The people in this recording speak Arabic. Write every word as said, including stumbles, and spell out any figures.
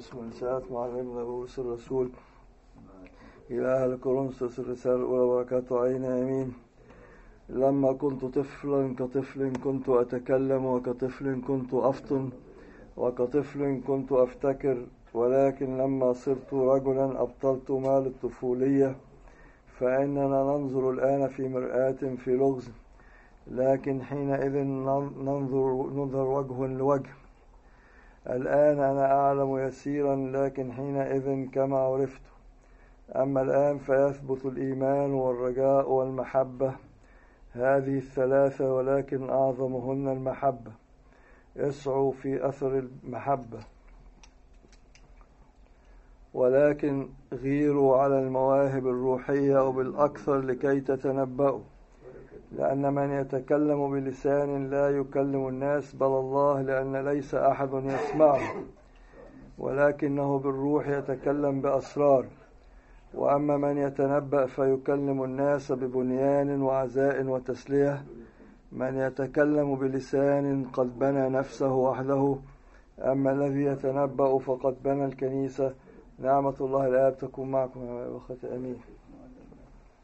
اسمه من ساعة معلمنا بولس الرسول إلى أهل كورنثوس الرسالة الأولى بركاته علينا آمين. لما كنت طفلا كطفل كنت أتكلم، وكطفل كنت أفطن، وكطفل كنت أفتكر، ولكن لما صرت رجلا أبطلت مال الطفولية. فإننا ننظر الآن في مرآة في لغز، لكن حينئذ ننظر نظر وجه لوجه. الآن أنا أعلم يسيرا، لكن حينئذ كما عرفت. أما الآن فيثبت الإيمان والرجاء والمحبة، هذه الثلاثة، ولكن أعظمهن المحبة. اسعوا في أثر المحبة، ولكن غيروا على المواهب الروحية وبالأكثر لكي تتنبأوا. لأن من يتكلم بلسان لا يكلم الناس بل الله، لأن ليس أحد يسمعه، ولكنه بالروح يتكلم بأسرار. وأما من يتنبأ فيكلم الناس ببنيان وعزاء وتسلية. من يتكلم بلسان قد بنى نفسه وحده، أما الذي يتنبأ فقد بنى الكنيسة. نعمة الله الآب تكون معكم يا أخوتي، آمين.